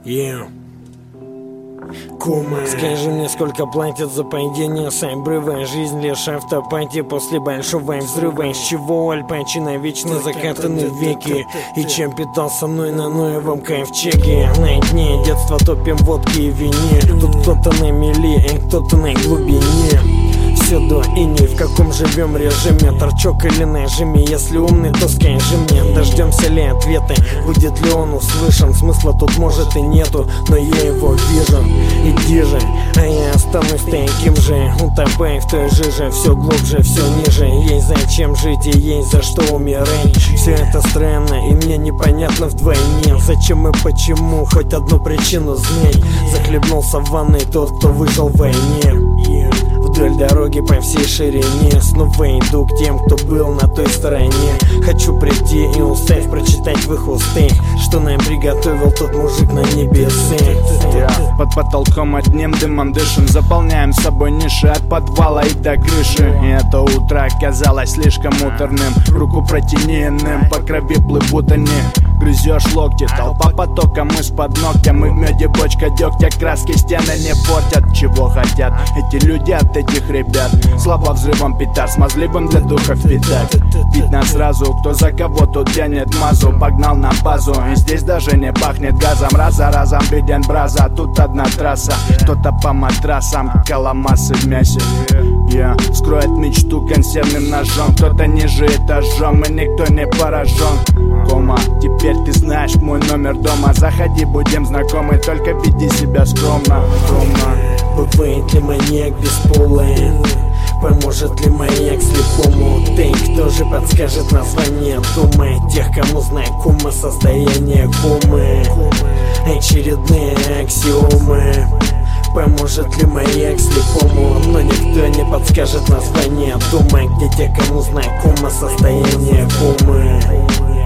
Скажи мне, сколько платят за падение сайбрывая жизнь, лишь автопати после большого взрыва. Из чего альпачи навечно закатаны в веки? И чем питался мной на Ноевом ковчеге? На дне детства топим водки и вине. Тут кто-то на мели, кто-то на глубине. Все до и ни в каком живем режиме. Торчок или нажими, если умный, то скажи мне. Дождемся ли ответа, будет ли он услышан? Смысла тут может и нету, но я его вижу. Иди же, а я останусь таким же, утопая в той жиже. Все глубже, все ниже. Есть зачем жить и есть за что умирать. Все это странно и мне непонятно вдвойне. Зачем и почему, хоть одну причину знать. Захлебнулся в ванной тот, кто выжил в войне. Вдоль дороги по всей ширине снова иду к тем, кто был на той стороне. Хочу прийти и устав прочитать в их устах, что нам приготовил тот мужик на небесах. Под потолком одним дымом дышим, заполняем собой ниши от подвала и до крыши. И это утро оказалось слишком муторным. Руку протяни иным, по крови плывут они. Грызешь локти, толпа потоком из-под ногтя. Мы в меде бочка дегтя, краски стены не портят. Чего хотят эти люди от этих ребят? Слабо взрывом петард, смазливым для духа впитать. Видно сразу, кто за кого тут тянет мазу. Погнал на базу, и здесь даже не пахнет газом. Раз за разом виден браза, тут одна трасса. Кто-то по матрасам, каламасы в мясе. Вскроет мечту консервным ножом. Кто-то ниже этажом, и никто не поражен. Кома, теперь ты знаешь мой номер дома. Заходи, будем знакомы, только веди себя скромно. Бывает ли маньяк бесполый? Поможет ли маяк слепому? Ты, кто же подскажет название думы? Тех, кому знакомо состояние комы. Очередные аксиомы. Поможет ли маяк слепому? Но никто не подскажет название думы. Где те, кому знакомо состояние комы.